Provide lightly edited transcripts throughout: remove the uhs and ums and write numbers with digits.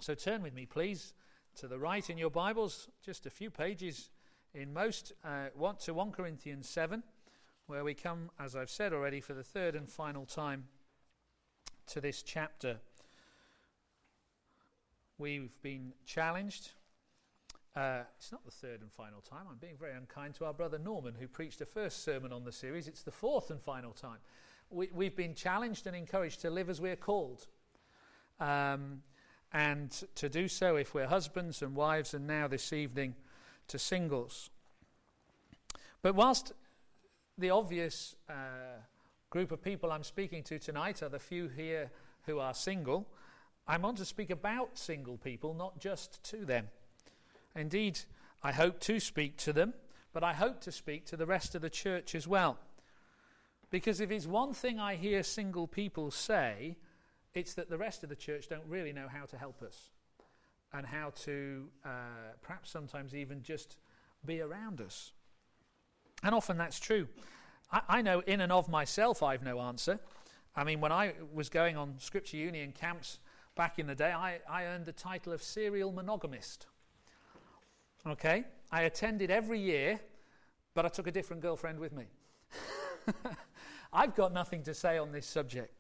So turn with me, please, to the right in your Bibles, just a few pages in most, to 1 Corinthians 7, where we come, as I've said already, for the third and final time to this chapter. We've been challenged. It's not the third and final time. I'm being very unkind to our brother Norman, who preached the first sermon on the series. It's the fourth and final time. We've been challenged and encouraged to live as we're called. And to do so if we're husbands and wives, and now this evening to singles. But whilst the obvious group of people I'm speaking to tonight are the few here who are single, I want to speak about single people, not just to them. Indeed, I hope to speak to them, but I hope to speak to the rest of the church as well. Because if it's one thing I hear single people say, it's that the rest of the church don't really know how to help us and how to perhaps sometimes even just be around us. And often that's true. I know in and of myself I've no answer. I mean, when I was going on Scripture Union camps back in the day, I earned the title of serial monogamist. Okay? I attended every year, but I took a different girlfriend with me. I've got nothing to say on this subject.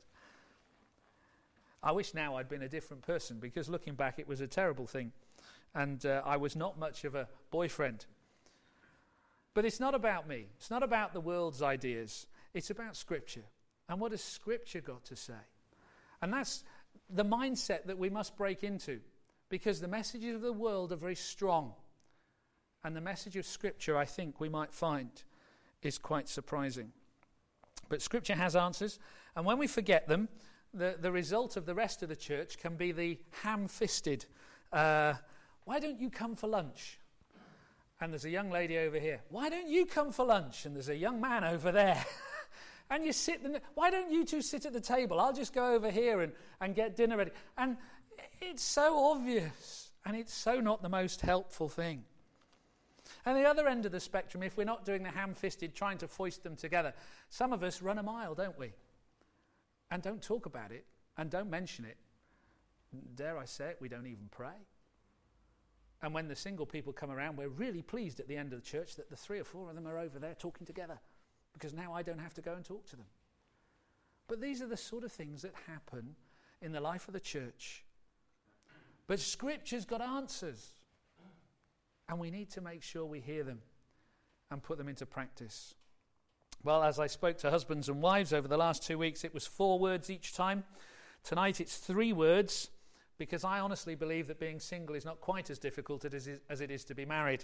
I wish now I'd been a different person, because looking back it was a terrible thing, and I was not much of a boyfriend. But it's not about me. It's not about the world's ideas. It's about Scripture. And what has Scripture got to say? And that's the mindset that we must break into, because the messages of the world are very strong. And the message of Scripture, I think we might find, is quite surprising. But Scripture has answers, and when we forget them, the result of the rest of the church can be the ham-fisted, why don't you come for lunch? And there's a young lady over here, why don't you come for lunch? And there's a young man over there. And you sit, why don't you two sit at the table? I'll just go over here and get dinner ready. And it's so obvious, and it's so not the most helpful thing. And the other end of the spectrum, if we're not doing the ham-fisted, trying to foist them together, some of us run a mile, don't we? And don't talk about it, and don't mention it. Dare I say it, we don't even pray. And when the single people come around, we're really pleased at the end of the church that the 3 or 4 of them are over there talking together, because now I don't have to go and talk to them. But these are the sort of things that happen in the life of the church. But Scripture's got answers, and we need to make sure we hear them and put them into practice. Well, as I spoke to husbands and wives over the last 2 weeks, it was 4 words each time. Tonight it's 3 words, because I honestly believe that being single is not quite as difficult as it is to be married.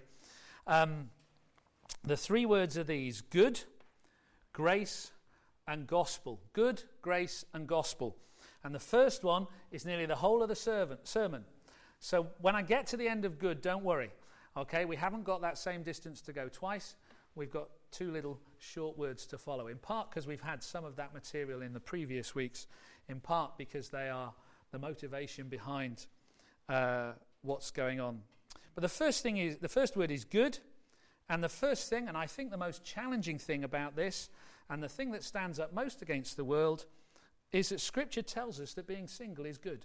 The 3 words are these: good, grace, and gospel. Good, grace, and gospel. And the first one is nearly the whole of the sermon. So when I get to the end of good, don't worry. Okay, we haven't got that same distance to go twice. We've got 2 little short words to follow, in part because we've had some of that material in the previous weeks, in part because they are the motivation behind what's going on. But the first word is good, and the first thing, and I think the most challenging thing about this, and the thing that stands up most against the world, is that Scripture tells us that being single is good.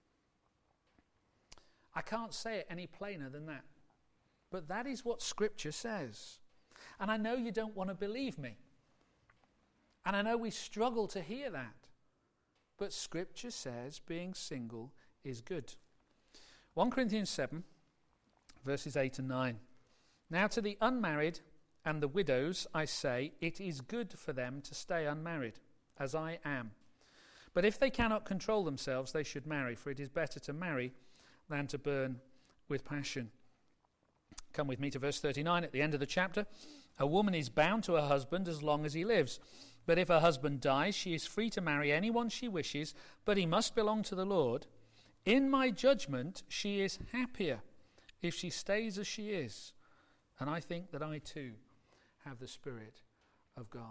I can't say it any plainer than that. But that is what Scripture says. And I know you don't want to believe me. And I know we struggle to hear that. But Scripture says being single is good. 1 Corinthians 7, verses 8 and 9. Now to the unmarried and the widows I say, it is good for them to stay unmarried, as I am. But if they cannot control themselves, they should marry, for it is better to marry than to burn with passion. Come with me to verse 39 at the end of the chapter. A woman is bound to her husband as long as he lives. But if her husband dies, she is free to marry anyone she wishes, but he must belong to the Lord. In my judgment, she is happier if she stays as she is. And I think that I too have the Spirit of God.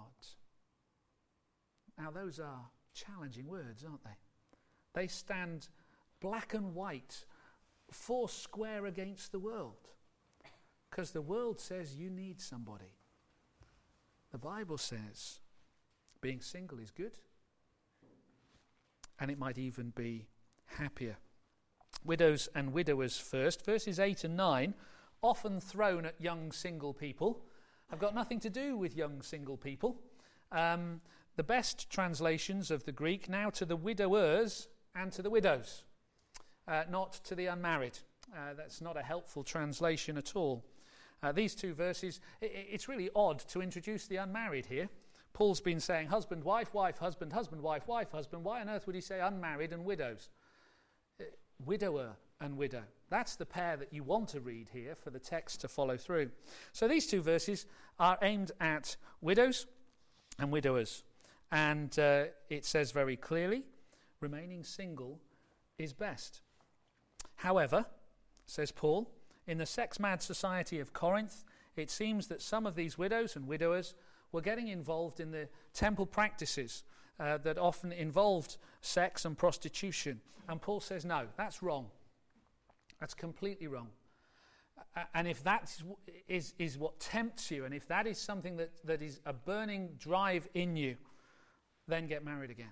Now those are challenging words, aren't they? They stand black and white, 4 square against the world. Because the world says you need somebody. The Bible says being single is good. And it might even be happier. widows and widowers first. Verses 8 and 9, often thrown at young single people, have got nothing to do with young single people. The best translations of the Greek, now to the widowers and to the widows, not to the unmarried. That's not a helpful translation at all. These two verses, it's really odd to introduce the unmarried here. Paul's been saying husband, wife, wife, husband, husband, wife, wife, husband. Why on earth would he say unmarried and widows? Widower and widow. That's the pair that you want to read here for the text to follow through. So these two verses are aimed at widows and widowers. And it says very clearly, remaining single is best. However, says Paul, in the sex-mad society of Corinth, it seems that some of these widows and widowers were getting involved in the temple practices that often involved sex and prostitution. And Paul says, no, that's wrong. That's completely wrong. And if that is what tempts you, and if that is something that is a burning drive in you, then get married again.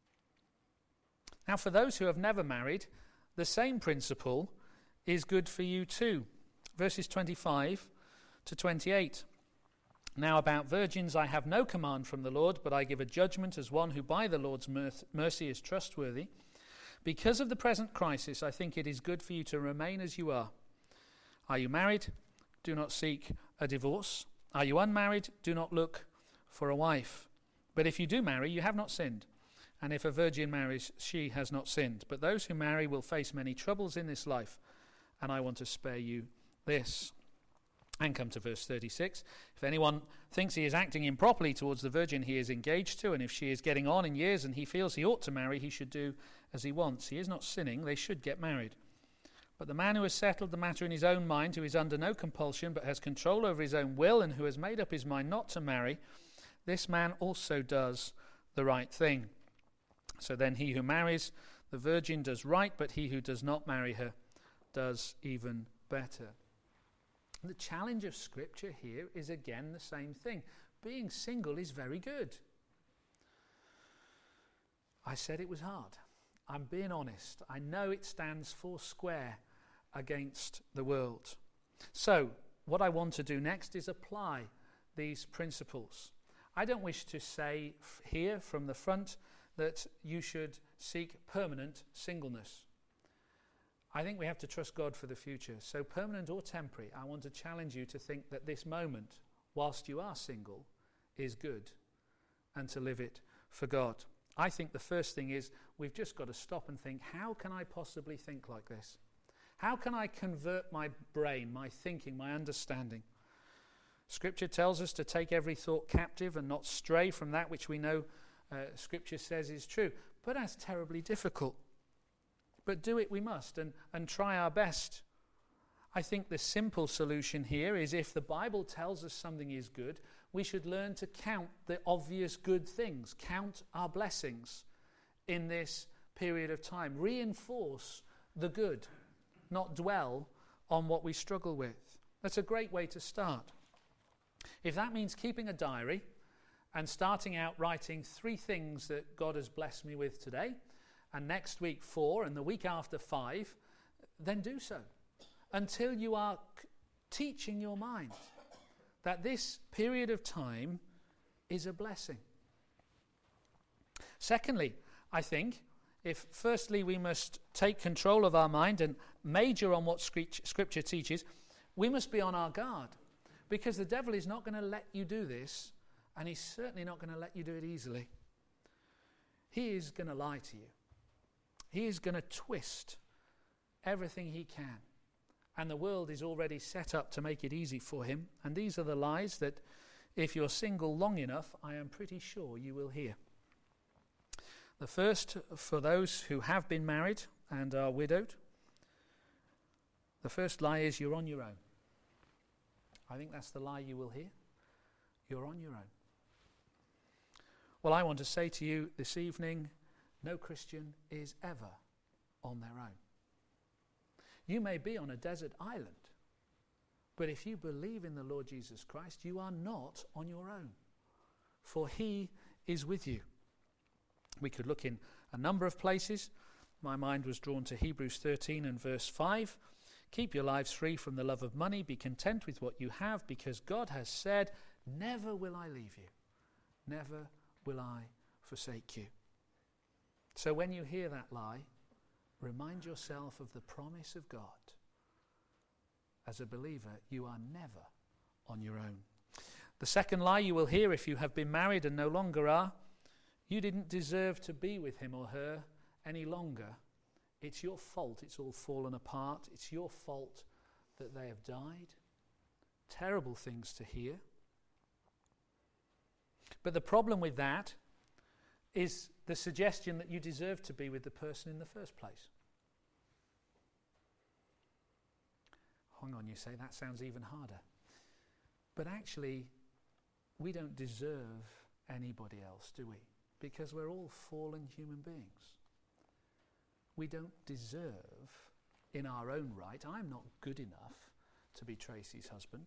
Now, for those who have never married, the same principle is good for you too. Verses 25 to 28. Now about virgins I have no command from the Lord, but I give a judgment as one who by the Lord's mercy is trustworthy. Because of the present crisis, I think it is good for you to remain as you are. Are you married? Do not seek a divorce. Are you unmarried? Do not look for a wife. But if you do marry, you have not sinned. And if a virgin marries, she has not sinned. But those who marry will face many troubles in this life, and I want to spare you this. And come to verse 36. If anyone thinks he is acting improperly towards the virgin he is engaged to, and if she is getting on in years and he feels he ought to marry, he should do as he wants. He is not sinning, they should get married. But the man who has settled the matter in his own mind, who is under no compulsion, but has control over his own will, and who has made up his mind not to marry, this man also does the right thing. So then he who marries the virgin does right, but he who does not marry her does even better. The challenge of Scripture here is again the same thing. Being single is very good. I said it was hard. I'm being honest. I know it stands four square against the world. So, what I want to do next is apply these principles. I don't wish to say here from the front that you should seek permanent singleness. I think we have to trust God for the future. So permanent or temporary, I want to challenge you to think that this moment, whilst you are single, is good and to live it for God. I think the first thing is we've just got to stop and think, how can I possibly think like this? How can I convert my brain, my thinking, my understanding? Scripture tells us to take every thought captive and not stray from that which we know Scripture says is true. But that's terribly difficult. But do it we must, and try our best. I think the simple solution here is if the Bible tells us something is good, we should learn to count the obvious good things, count our blessings in this period of time. Reinforce the good, not dwell on what we struggle with. That's a great way to start. If that means keeping a diary and starting out writing 3 things that God has blessed me with today, and next week 4, and the week after 5, then do so until you are teaching your mind that this period of time is a blessing. Secondly, I think, if firstly we must take control of our mind and major on what Scripture teaches, we must be on our guard, because the devil is not going to let you do this, and he's certainly not going to let you do it easily. He is going to lie to you. He is going to twist everything he can. And the world is already set up to make it easy for him. And these are the lies that, if you're single long enough, I am pretty sure you will hear. The first, for those who have been married and are widowed, the first lie is you're on your own. I think that's the lie you will hear. You're on your own. Well, I want to say to you this evening, no Christian is ever on their own. You may be on a desert island, but if you believe in the Lord Jesus Christ, you are not on your own, for he is with you. We could look in a number of places. my mind was drawn to Hebrews 13 and verse 5. Keep your lives free from the love of money. Be content with what you have, because God has said, never will I leave you. Never will I forsake you. So when you hear that lie, remind yourself of the promise of God. As a believer, you are never on your own. The second lie you will hear if you have been married and no longer are, you didn't deserve to be with him or her any longer. It's your fault it's all fallen apart. It's your fault that they have died. Terrible things to hear. But the problem with that is the suggestion that you deserve to be with the person in the first place. Hang on, you say, that sounds even harder. But actually, we don't deserve anybody else, do we? Because we're all fallen human beings. We don't deserve, in our own right, I'm not good enough to be Tracy's husband.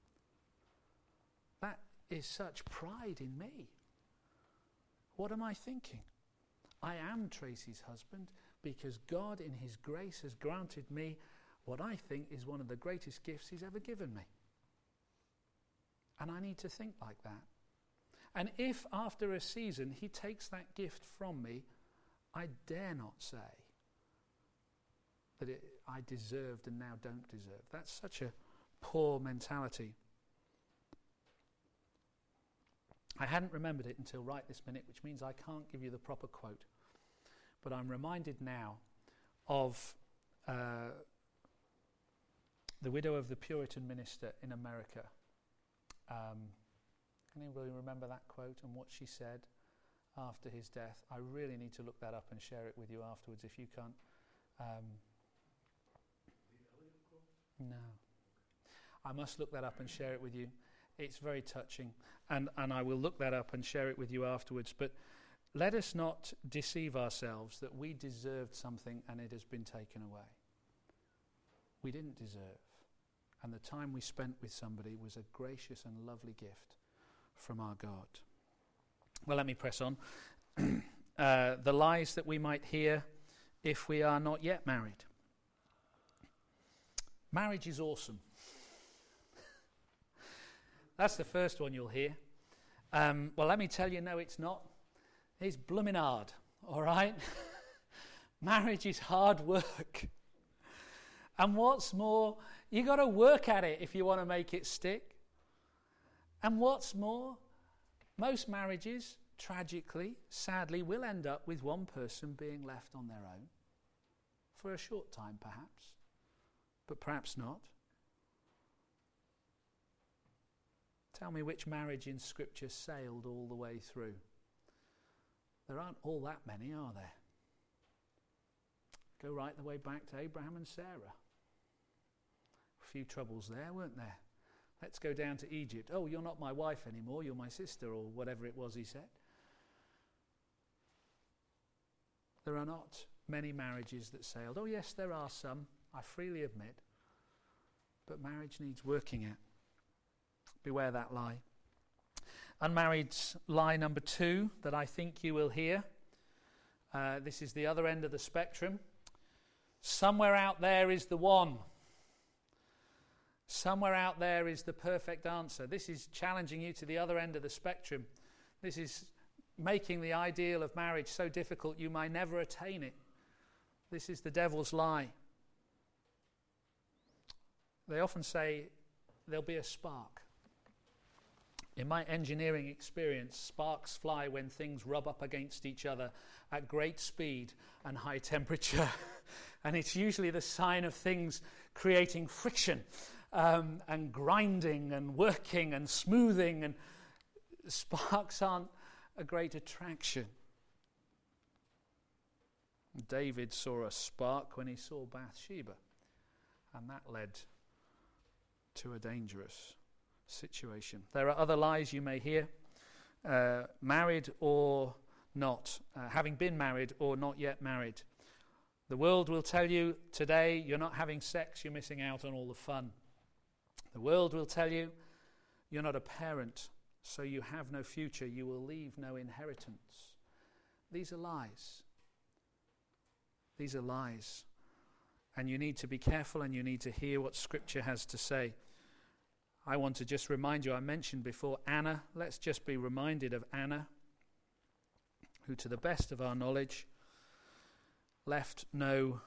That is such pride in me. What am I thinking? I am Tracy's husband because God in his grace has granted me what I think is one of the greatest gifts he's ever given me. And I need to think like that. And if after a season he takes that gift from me, I dare not say that I deserved and now don't deserve. That's such a poor mentality. I hadn't remembered it until right this minute, which means I can't give you the proper quote. But I'm reminded now of the widow of the Puritan minister in America. Can anybody remember that quote and what she said after his death? I really need to look that up and share it with you afterwards if you can't. No. I must look that up and share it with you. It's very touching, and I will look that up and share it with you afterwards. But let us not deceive ourselves that we deserved something and it has been taken away. We didn't deserve. And the time we spent with somebody was a gracious and lovely gift from our God. Well, let me press on. The lies that we might hear if we are not yet married. Marriage is awesome. That's the first one you'll hear. Well, let me tell you, no, it's not. It's blooming hard, all right? Marriage is hard work. And what's more, you got to work at it if you want to make it stick. And what's more, most marriages, tragically, sadly, will end up with one person being left on their own. For a short time, perhaps. But perhaps not. Tell me which marriage in Scripture sailed all the way through. There aren't all that many, are there? Go right the way back to Abraham and Sarah. A few troubles there, weren't there? Let's go down to Egypt. Oh, you're not my wife anymore, you're my sister, or whatever it was he said. There are not many marriages that sailed. Oh yes, there are some, I freely admit. But marriage needs working at. Beware that lie. Unmarried's lie number 2 that I think you will hear. This is the other end of the spectrum. Somewhere out there is the one. Somewhere out there is the perfect answer. This is challenging you to the other end of the spectrum. This is making the ideal of marriage so difficult you might never attain it. This is the devil's lie. They often say there'll be a spark. In my engineering experience, sparks fly when things rub up against each other at great speed and high temperature. And it's usually the sign of things creating friction and grinding and working and smoothing. And sparks aren't a great attraction. David saw a spark when he saw Bathsheba. And that led to a dangerous situation. There are other lies you may hear, married or not, having been married or not yet married. The world will tell you today you're not having sex, you're missing out on all the fun. The world will tell you you're not a parent, so you have no future, you will leave no inheritance. These are lies. These are lies. And you need to be careful, and you need to hear what Scripture has to say. I want to just remind you, I mentioned before Anna. Let's just be reminded of Anna, who to the best of our knowledge left no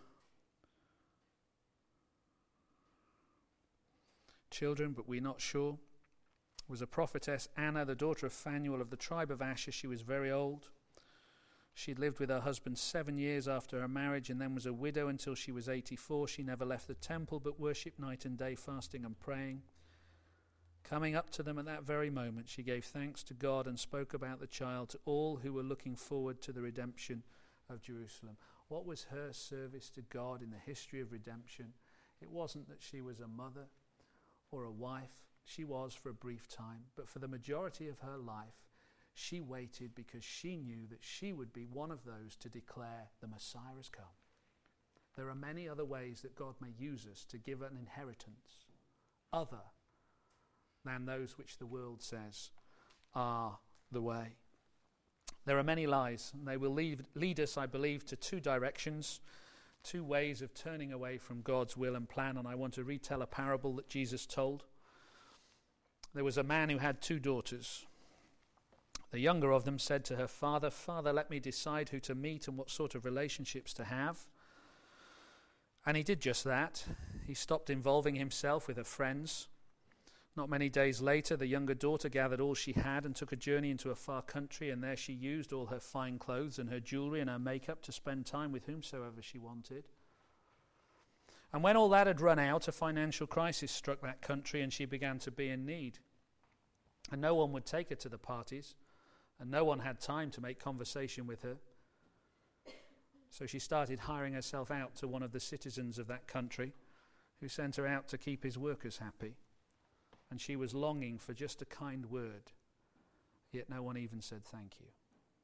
children, but we're not sure. Was a prophetess, Anna, the daughter of Phanuel of the tribe of Asher. She was very old. She'd lived with her husband 7 years after her marriage, and then was a widow until she was 84. She never left the temple, but worshipped night and day, fasting and praying. Coming up to them at that very moment, she gave thanks to God and spoke about the child to all who were looking forward to the redemption of Jerusalem. What was her service to God in the history of redemption? It wasn't that she was a mother or a wife. She was for a brief time, but for the majority of her life, she waited because she knew that she would be one of those to declare the Messiah has come. There are many other ways that God may use us to give an inheritance other than those which the world says are the way. There are many lies, and they will lead us, I believe, to two directions, two ways of turning away from God's will and plan. And I want to retell a parable that Jesus told. There was a man who had 2 daughters. The younger of them said to her father, "Father, let me decide who to meet and what sort of relationships to have." And he did just that. He stopped involving himself with her friends. Not many days later, the younger daughter gathered all she had and took a journey into a far country, and there she used all her fine clothes and her jewelry and her makeup to spend time with whomsoever she wanted. And when all that had run out, a financial crisis struck that country, and she began to be in need. And no one would take her to the parties, and no one had time to make conversation with her. So she started hiring herself out to one of the citizens of that country, who sent her out to keep his workers happy. And she was longing for just a kind word, yet no one even said thank you.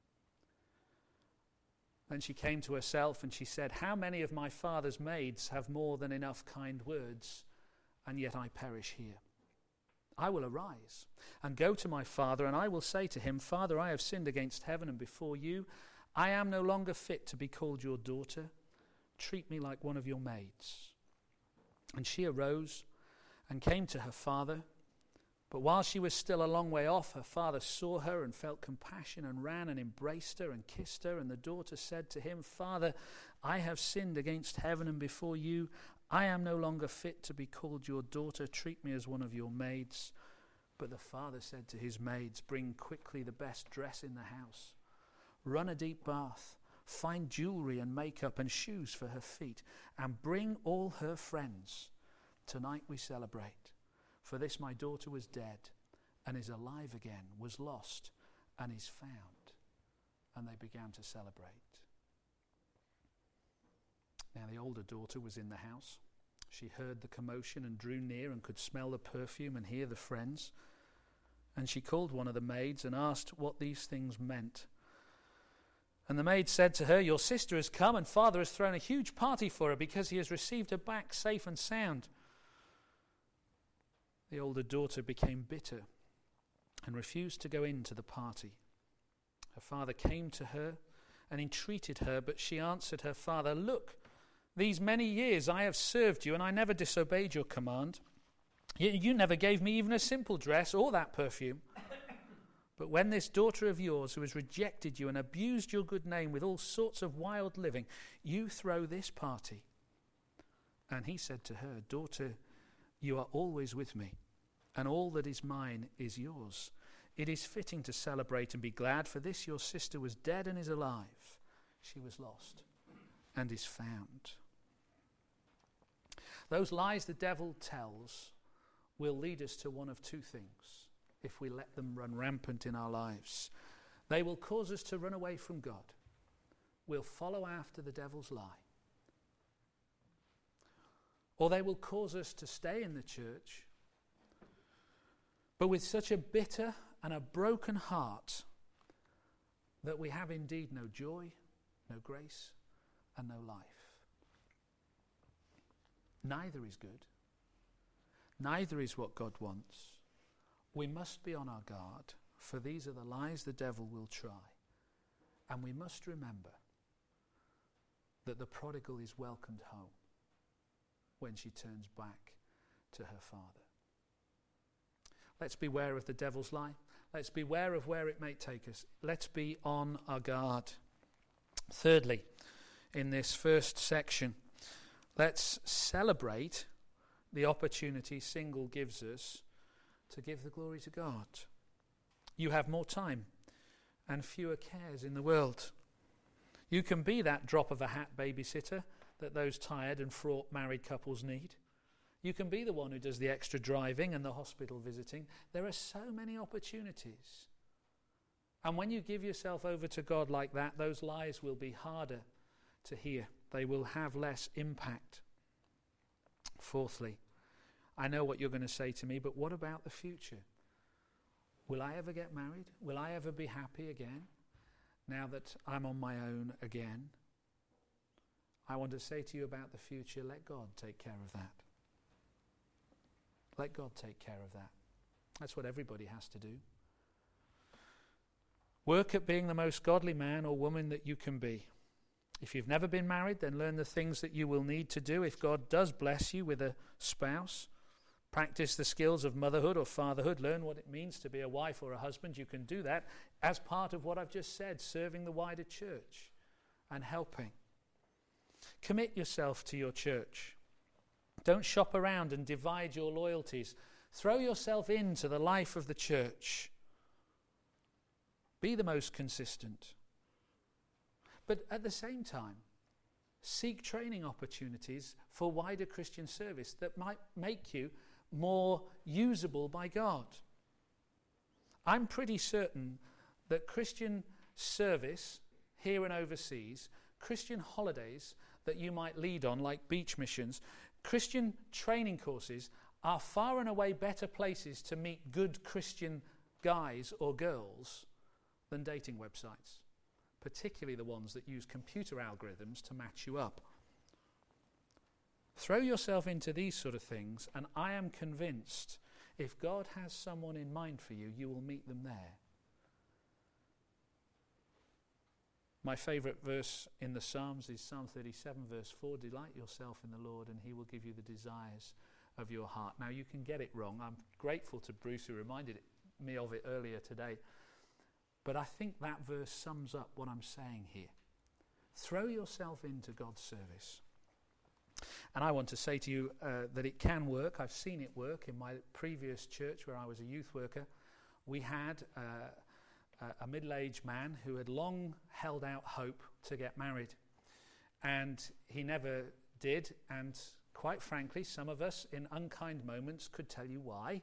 Then she came to herself and she said, "How many of my father's maids have more than enough kind words, and yet I perish here? I will arise and go to my father, and I will say to him, 'Father, I have sinned against heaven and before you. I am no longer fit to be called your daughter. Treat me like one of your maids.' And she arose and came to her father. But while she was still a long way off, her father saw her and felt compassion and ran and embraced her and kissed her. And the daughter said to him, 'Father, I have sinned against heaven and before you. I am no longer fit to be called your daughter. Treat me as one of your maids.' But the father said to his maids, 'Bring quickly the best dress in the house. Run a deep bath. Find jewelry and makeup and shoes for her feet. And bring all her friends. Tonight we celebrate. For this my daughter was dead and is alive again, was lost and is found.' And they began to celebrate. Now the older daughter was in the house. She heard the commotion and drew near and could smell the perfume and hear the friends. And she called one of the maids and asked what these things meant. And the maid said to her, 'Your sister has come, and father has thrown a huge party for her because he has received her back safe and sound.' The older daughter became bitter and refused to go into the party. Her father came to her and entreated her, but she answered her father, 'Look, these many years I have served you, and I never disobeyed your command. Yet you never gave me even a simple dress or that perfume. But when this daughter of yours, who has rejected you and abused your good name with all sorts of wild living, you throw this party.' And he said to her, 'Daughter, you are always with me, and all that is mine is yours. It is fitting to celebrate and be glad, for this your sister was dead and is alive. She was lost and is found.'" Those lies the devil tells will lead us to one of two things if we let them run rampant in our lives. They will cause us to run away from God. We'll follow after the devil's lie. Or they will cause us to stay in the church, but with such a bitter and a broken heart that we have indeed no joy, no grace, and no life. Neither is good. Neither is what God wants. We must be on our guard, for these are the lies the devil will try. And we must remember that the prodigal is welcomed home when she turns back to her father. Let's beware of the devil's lie. Let's beware of where it may take us. Let's be on our guard. Thirdly, in this first section, let's celebrate the opportunity single gives us to give the glory to God. You have more time and fewer cares in the world. You can be that drop of a hat babysitter that those tired and fraught married couples need. You can be the one who does the extra driving and the hospital visiting. There are so many opportunities. And when you give yourself over to God like that, those lies will be harder to hear. They will have less impact. Fourthly, I know what you're going to say to me, but what about the future? Will I ever get married? Will I ever be happy again now that I'm on my own again? I want to say to you about the future, let God take care of that. Let God take care of that. That's what everybody has to do. Work at being the most godly man or woman that you can be. If you've never been married, then learn the things that you will need to do if God does bless you with a spouse. Practice the skills of motherhood or fatherhood. Learn what it means to be a wife or a husband. You can do that as part of what I've just said, serving the wider church and helping. Commit yourself to your church. Don't shop around and divide your loyalties. Throw yourself into the life of the church. Be the most consistent. But at the same time, seek training opportunities for wider Christian service that might make you more usable by God. I'm pretty certain that Christian service here and overseas, Christian holidays that you might lead on, like beach missions, Christian training courses are far and away better places to meet good Christian guys or girls than dating websites, particularly the ones that use computer algorithms to match you up. Throw yourself into these sort of things, and I am convinced if God has someone in mind for you, you will meet them there. My favourite verse in the Psalms is Psalm 37, verse 4. Delight yourself in the Lord, and he will give you the desires of your heart. Now, you can get it wrong. I'm grateful to Bruce, who reminded me of it earlier today. But I think that verse sums up what I'm saying here. Throw yourself into God's service. And I want to say to you that it can work. I've seen it work in my previous church where I was a youth worker. We had a middle-aged man who had long held out hope to get married. And he never did. And quite frankly, some of us in unkind moments could tell you why.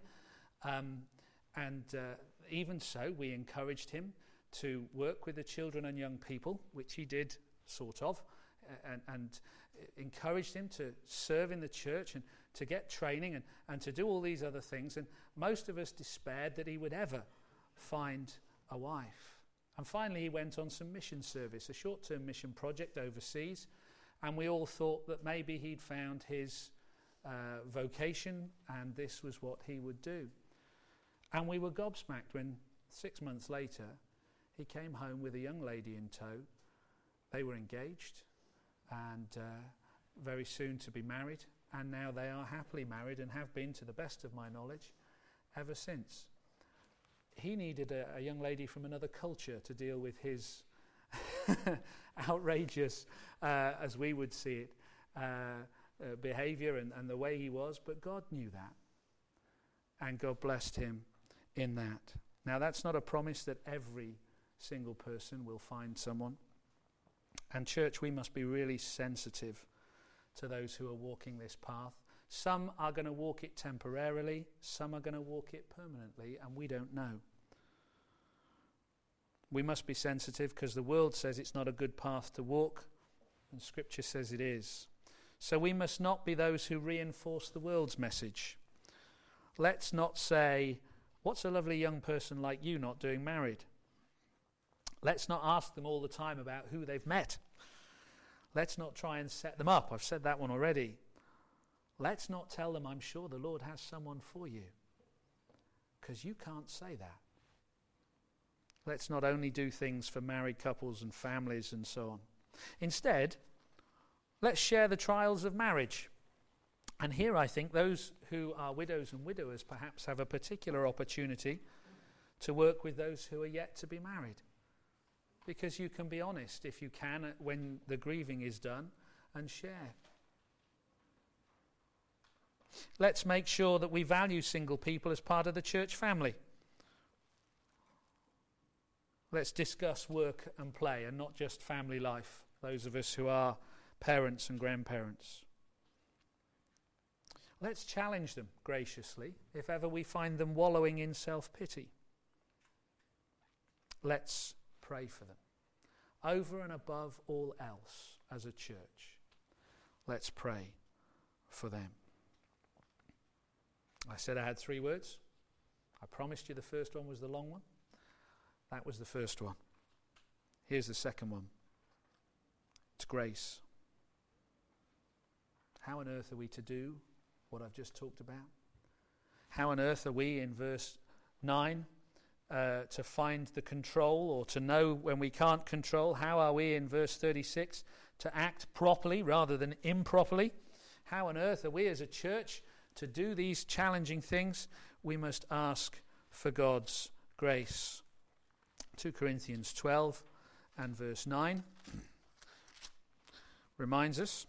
Even so, we encouraged him to work with the children and young people, which he did sort of, and encouraged him to serve in the church and to get training and to do all these other things. And most of us despaired that he would ever find a wife. And finally he went on some mission service, a short-term mission project overseas, and we all thought that maybe he'd found his vocation and this was what he would do. And we were gobsmacked when 6 months later he came home with a young lady in tow. They were engaged and very soon to be married, and now they are happily married and have been, to the best of my knowledge, ever since. He needed a young lady from another culture to deal with his outrageous, as we would see it, behavior and the way he was, but God knew that, and God blessed him in that. Now, that's not a promise that every single person will find someone. And church, we must be really sensitive to those who are walking this path. Some are going to walk it temporarily, some are going to walk it permanently, and we don't know. We must be sensitive because the world says it's not a good path to walk, and Scripture says it is. So we must not be those who reinforce the world's message. Let's not say, what's a lovely young person like you not doing married? Let's not ask them all the time about who they've met. Let's not try and set them up. I've said that one already. Let's not tell them, I'm sure the Lord has someone for you, because you can't say that. Let's not only do things for married couples and families and so on. Instead, Let's share the trials of marriage. And here I think those who are widows and widowers perhaps have a particular opportunity to work with those who are yet to be married. Because you can be honest, if you can, when the grieving is done, and share. Let's make sure that we value single people as part of the church family. Let's discuss work and play and not just family life, those of us who are parents and grandparents. Let's challenge them graciously if ever we find them wallowing in self-pity. Let's pray for them. Over and above all else as a church, let's pray for them. I said I had 3 words. I promised you the first one was the long one. That was the first one. Here's the second one. It's grace. How on earth are we to do what I've just talked about? How on earth are we in verse 9 to find the control or to know when we can't control? How are we in verse 36 to act properly rather than improperly? How on earth are we as a church to do these challenging things? We must ask for God's grace. 2 Corinthians 12 and verse 9 reminds us.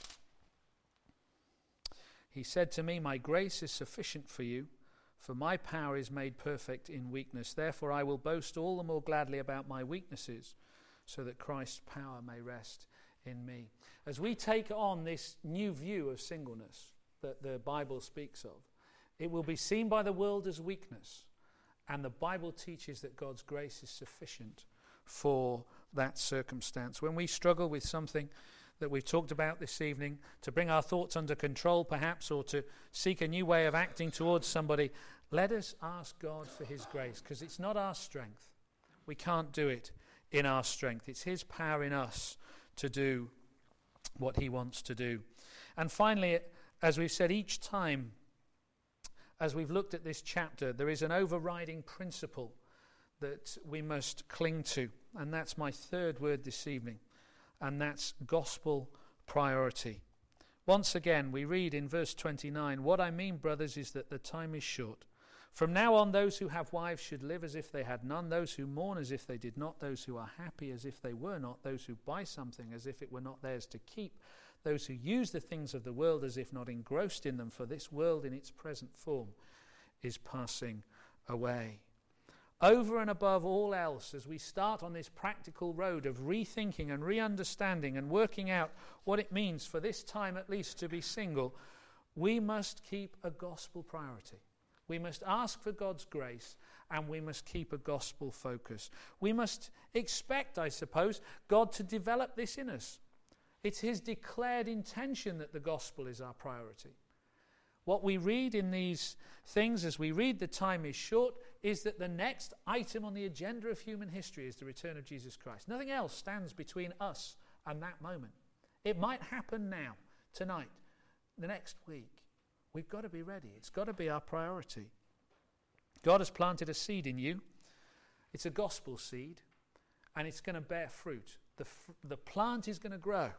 He said to me, "My grace is sufficient for you, for my power is made perfect in weakness. Therefore I will boast all the more gladly about my weaknesses, so that Christ's power may rest in me." As we take on this new view of singleness that the Bible speaks of, it will be seen by the world as weakness. And the Bible teaches that God's grace is sufficient for that circumstance. When we struggle with something that we've talked about this evening, to bring our thoughts under control perhaps, or to seek a new way of acting towards somebody, let us ask God for his grace, because it's not our strength. We can't do it in our strength. It's his power in us to do what he wants to do. And finally, as we've said each time, as we've looked at this chapter, there is an overriding principle that we must cling to. And that's my third word this evening. And that's gospel priority. Once again, we read in verse 29, "What I mean, brothers, is that the time is short. From now on, those who have wives should live as if they had none, those who mourn as if they did not, those who are happy as if they were not, those who buy something as if it were not theirs to keep, those who use the things of the world as if not engrossed in them, for this world in its present form is passing away." Over and above all else, as we start on this practical road of rethinking and re-understanding and working out what it means for this time at least to be single, we must keep a gospel priority. We must ask for God's grace, and we must keep a gospel focus. We must expect, I suppose, God to develop this in us. It's his declared intention that the gospel is our priority. What we read in these things as we read the time is short is that the next item on the agenda of human history is the return of Jesus Christ. Nothing else stands between us and that moment. It might happen now, tonight, the next week. We've got to be ready. It's got to be our priority. God has planted a seed in you. It's a gospel seed, and it's going to bear fruit. The plant is going to grow.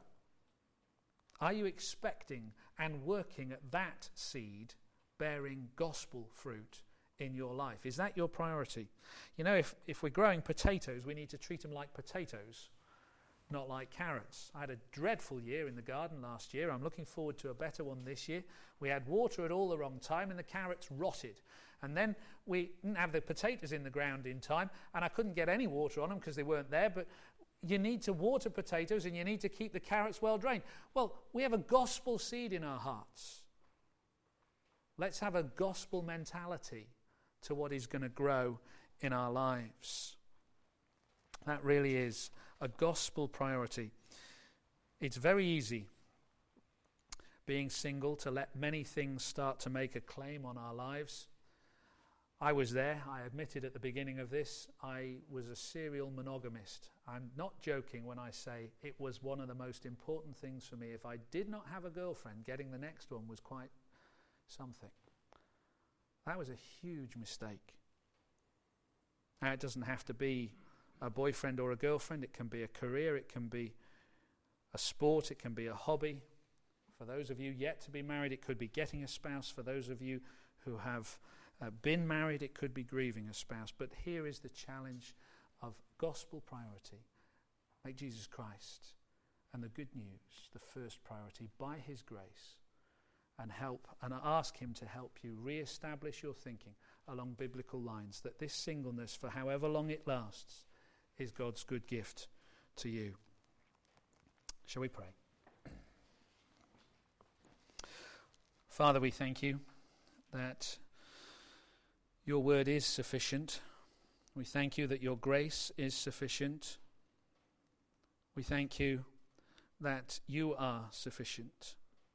Are you expecting and working at that seed bearing gospel fruit in your life? Is that your priority? You know, if we're growing potatoes, we need to treat them like potatoes, not like carrots. I had a dreadful year in the garden last year. I'm looking forward to a better one this year. We had water at all the wrong time and the carrots rotted. And then we didn't have the potatoes in the ground in time, and I couldn't get any water on them because they weren't there. But you need to water potatoes and you need to keep the carrots well drained. Well, we have a gospel seed in our hearts. Let's have a gospel mentality to what is going to grow in our lives. That really is a gospel priority. It's very easy, being single, to let many things start to make a claim on our lives. I was there. I admitted at the beginning of this, I was a serial monogamist. I'm not joking when I say it was one of the most important things for me. If I did not have a girlfriend, getting the next one was quite something. That was a huge mistake. Now, it doesn't have to be a boyfriend or a girlfriend. It can be a career. It can be a sport, it can be a hobby. For those of you yet to be married, it could be getting a spouse. For those of you who have been married, it could be grieving a spouse. But here is the challenge of gospel priority. Make Jesus Christ and the good news the first priority by his grace, and ask him to help you re-establish your thinking along biblical lines, that this singleness, for however long it lasts, is God's good gift to you. Shall we pray? Father, we thank you that your word is sufficient. We thank you that your grace is sufficient. We thank you that you are sufficient.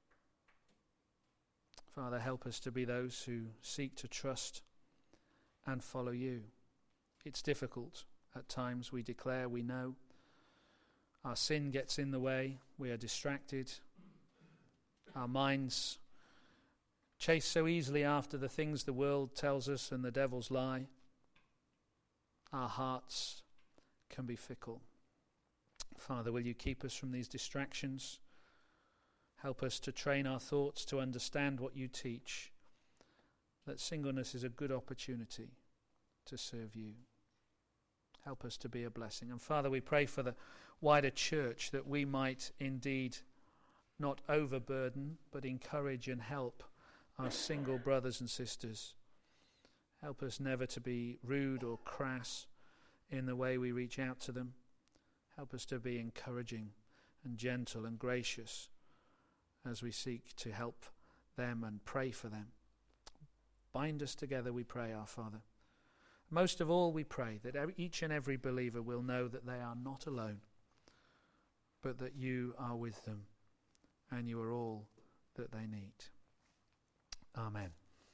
Father, help us to be those who seek to trust and follow you. It's difficult. At times we declare we know. Our sin gets in the way. We are distracted. Our minds chase so easily after the things the world tells us and the devil's lie. Our hearts can be fickle. Father, will you keep us from these distractions? Help us to train our thoughts to understand what you teach, that singleness is a good opportunity to serve you. Help us to be a blessing. And Father, we pray for the wider church, that we might indeed not overburden, but encourage and help our single brothers and sisters. Help us never to be rude or crass in the way we reach out to them. Help us to be encouraging and gentle and gracious as we seek to help them and pray for them. Bind us together, we pray, our Father. Most of all, we pray that each and every believer will know that they are not alone, but that you are with them and you are all that they need. Amen.